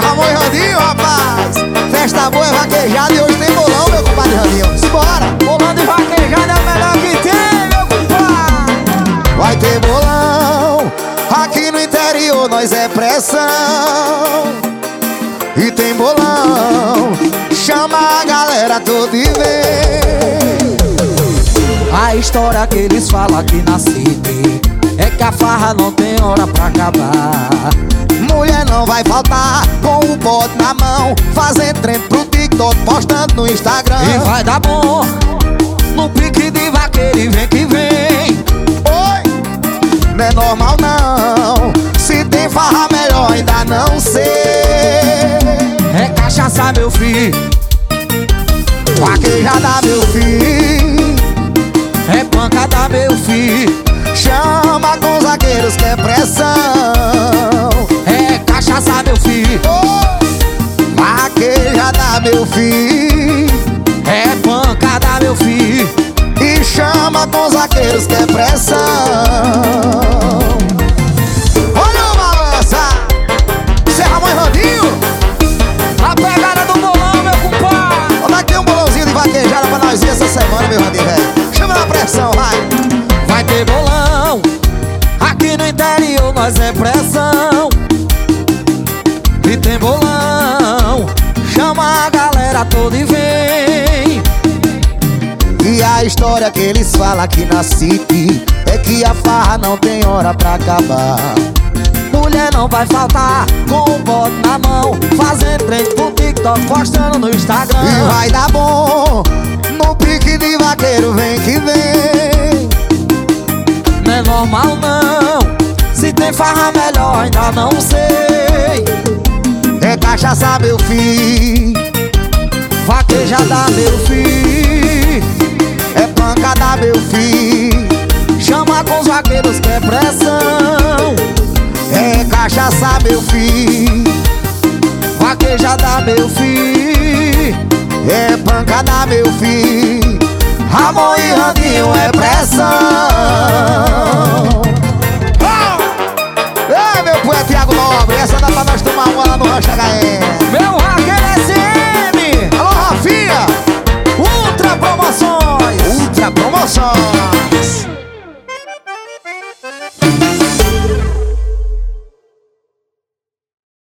Ramon e Randinho, rapaz. Festa boa é vaquejada e hoje tem bolão, meu compadre Randinho. Simbora! Bolão de vaquejada é o melhor que tem, meu compadre. Vai ter bolão, aqui no interior nós é pressão. E tem bolão, chama a galera toda e vem. A história que eles falam aqui na City é que a farra não tem hora pra acabar. Mulher não vai faltar, com o bote na mão, fazendo trem pro TikTok, postando no Instagram. E vai dar bom, no pique de vaqueiro e vem que vem. Oi, não é normal não, se tem farra melhor ainda não sei. É cachaça, meu filho, Vaquejada, meu filho, é pancada, meu filho. chama com os zagueiros que é pressão. É cachaça, meu filho, Vaquejada, meu filho, é pancada, meu filho. e chama com os zagueiros que é pressão. Olha o balança, Zé Ramon e Randinho. A pegada do bolão, meu compadre. Onde é que tem um bolãozinho de vaquejada pra nós ir essa semana, meu Randinho, velho? Chama na pressão, vai. Vai ter bolão, aqui no interior nós é pressão. E tem bolão, chama a galera toda e vem. E a história que eles falam aqui na City é que a farra não tem hora pra acabar. Mulher não vai faltar, com o bote na mão, fazendo trem pro TikTok, postando no Instagram. E vai dar bom, no pique de vaqueiro vem que vem. Não é normal não, se tem farra melhor ainda não sei. É cachaça, meu filho, Vaquejada, meu filho, é pancada, meu filho, chama com os vaqueiros que é pressão. é cachaça, meu filho, Vaquejada, meu filho, é pancada, meu filho, Ramon e Randinho é pressão.